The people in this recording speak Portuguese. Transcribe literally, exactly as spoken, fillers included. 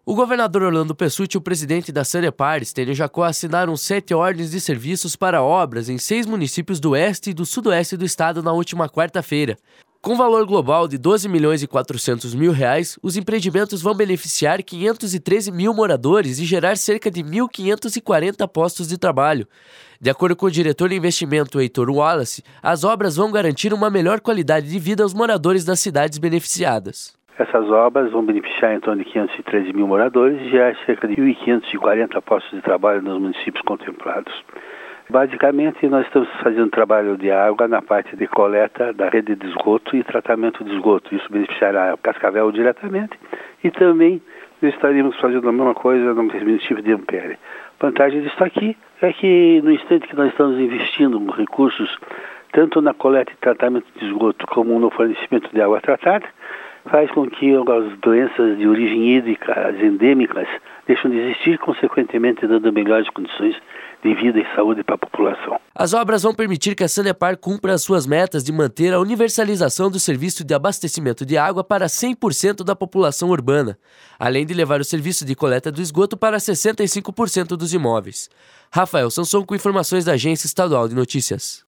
O governador Orlando Pessutti e o presidente da Sanepar, Estênio Jacó, assinaram sete ordens de serviços para obras em seis municípios do oeste e do sudoeste do estado na última quarta-feira. Com valor global de doze milhões e quatrocentos mil reais, os empreendimentos vão beneficiar quinhentos e treze mil moradores e gerar cerca de mil quinhentos e quarenta postos de trabalho. De acordo com o diretor de investimento Heitor Wallace, as obras vão garantir uma melhor qualidade de vida aos moradores das cidades beneficiadas. Essas obras vão beneficiar em torno de quinhentos e treze mil moradores e gerar cerca de mil quinhentos e quarenta postos de trabalho nos municípios contemplados. Basicamente, nós estamos fazendo trabalho de água na parte de coleta da rede de esgoto e tratamento de esgoto. Isso beneficiará a Cascavel diretamente e também estaríamos fazendo a mesma coisa no município de Ampere. A vantagem disso aqui é que no instante que nós estamos investindo recursos tanto na coleta e tratamento de esgoto como no fornecimento de água tratada, faz com que as doenças de origem hídrica, as endêmicas, deixam de existir, consequentemente dando melhores condições de vida e saúde para a população. As obras vão permitir que a Sanepar cumpra as suas metas de manter a universalização do serviço de abastecimento de água para cem por cento da população urbana, além de levar o serviço de coleta do esgoto para sessenta e cinco por cento dos imóveis. Rafael Sanson com informações da Agência Estadual de Notícias.